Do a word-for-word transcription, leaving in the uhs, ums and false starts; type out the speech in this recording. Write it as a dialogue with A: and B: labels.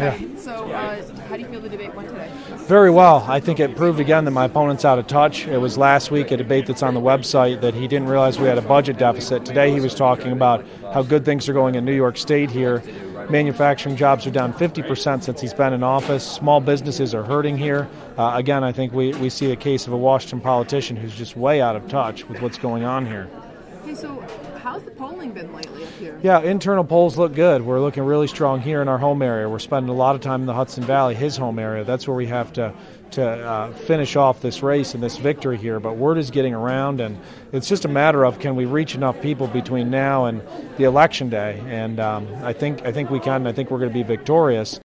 A: Okay,
B: Yeah.
A: so uh, how do you feel the debate went today?
B: Very well. I think it proved again that my opponent's out of touch. It was last week a debate that's on the website that he didn't realize we had a budget deficit. Today he was talking about how good things are going in New York State here. Manufacturing jobs are down fifty percent since he's been in office. Small businesses are hurting here. Uh, again, I think we, we see a case of a Washington politician who's just way out of touch with what's going on here.
A: Okay, so how's the polling been lately up here?
B: Yeah, internal polls look good. We're looking really strong here in our home area. We're spending a lot of time in the Hudson Valley, his home area. That's where we have to to uh, finish off this race and this victory here. But word is getting around, and it's just a matter of can we reach enough people between now and the election day. And um, I think I think we can. I think we're going to be victorious.